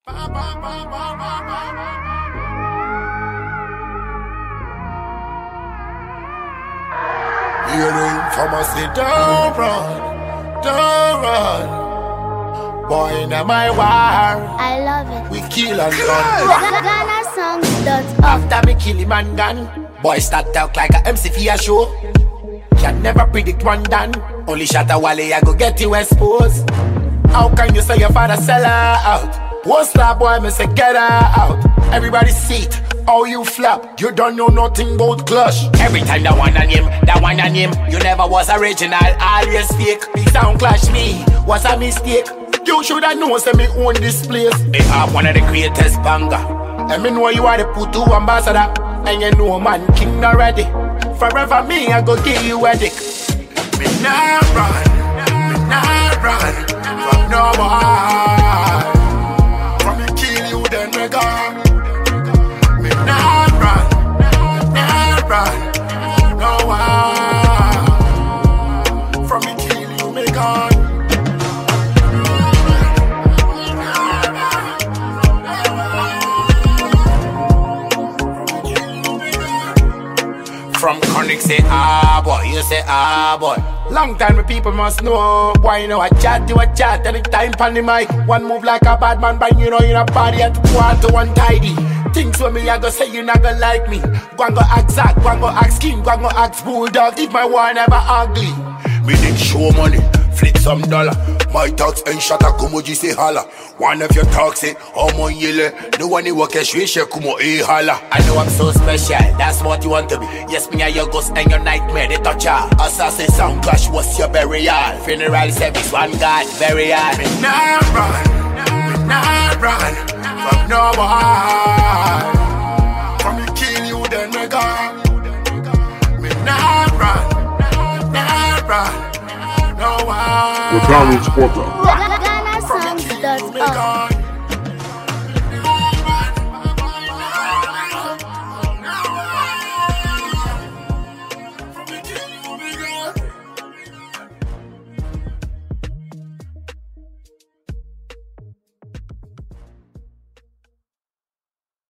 Hearing from us, say don't run. Boy, in my war, I love it. we kill and gun. GhanaSongs.org. After me kill him and gun, boy start talk like a MC for a show. Can never predict one done. Only shot a wally, I go get you exposed. How can you say your father sell her out? What's that boy, me say get her out. Everybody see it, how you flap. You don't know nothing about clutch. Every time that one on him. You never was original, always fake. The sound clash me, was a mistake. You shoulda know say me own this place. They have one of the greatest banger. And me know you are the Putu ambassador. And you know man king already. Forever me I go give you a dick. Me not run from no boy. From me kill you then me gone. Me not run no one. From me kill you me gone. From Chronic say boy, you say boy. Long time the people must know. Boy, you know I chat, anytime pan the mic. One move like a bad man, bang you know in a party at 1 tidy. Things with me I go say you not gonna like me. Go and go ask Zach, go and go ask King, go and go ask Bulldog. If my war never ugly. Me did show money, flip some dollar. My talks ain't shut up, kumoji say holla. One of your talks say, oh my yele. No one you work a shwisha, kumo e holla. I know I'm so special, that's what you want to be. Yes, me and your ghost and your nightmare, they touch ya. Assassin sound clash, what's your burial? Funeral service, one God, burial. Me not run from no boy. From me kill you, then me gone. Me not run no one. The Darwin Spotter.